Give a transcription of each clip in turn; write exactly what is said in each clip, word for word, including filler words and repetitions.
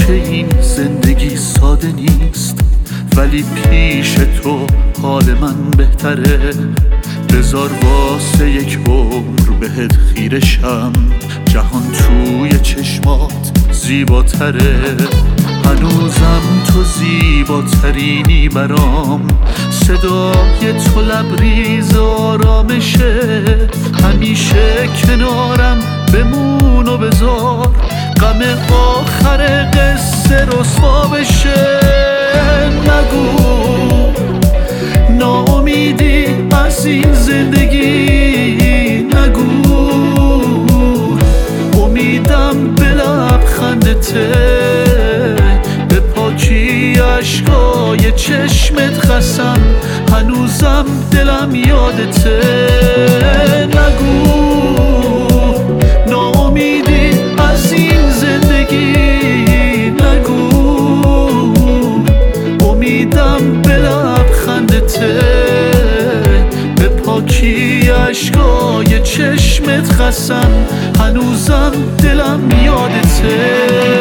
که این زندگی ساده نیست، ولی پیش تو حال من بهتره. بذار واسه یک عمر بهت خیرشم، جهان توی چشمات زیباتره. هنوزم تو زیباترینی برام، صدای تو لبریز آرامشه. همیشه کنارم بمون و بذار غم آخر قصه رسوا بشه. نگو ناامیدی از این زندگی، نگو امیدم به لبخندته، به پاکی عشقای چشمت قسم هنوزم دلم یادته. نگو ناامیدی از این زندگی، نگو امیدم به لبخندته، به پاکی عشقای چشمت قسم هنوزم دلم یادته.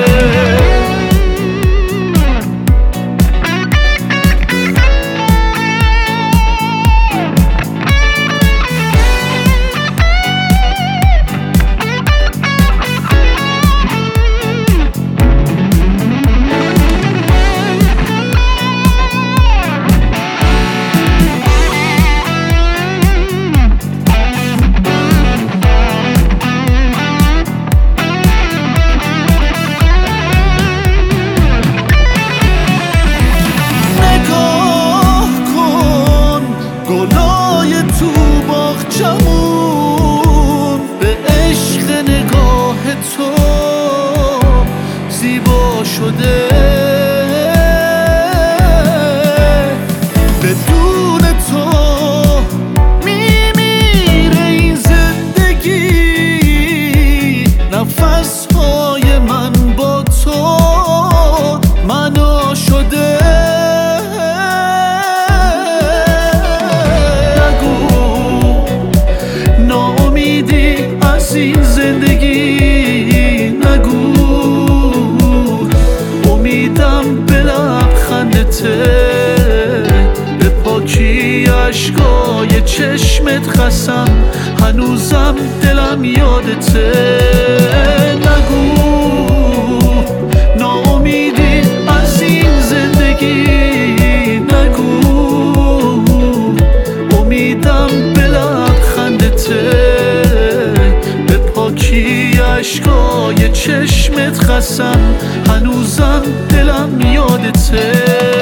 گلای تو باغچمون به عشق نگاه تو زیبا شده. بدون تو میمیره این زندگی، نفسهای من با تو معنا شده. این زندگی نگو امیدم به لبخندته، به پاکی عشقای چشمت قسم هنوزم دلم یادته. نگو ناامیدی از این زندگی، نگو امیدم به لبخندته، عشقای چشمت قسم هنوزم دلم یادته.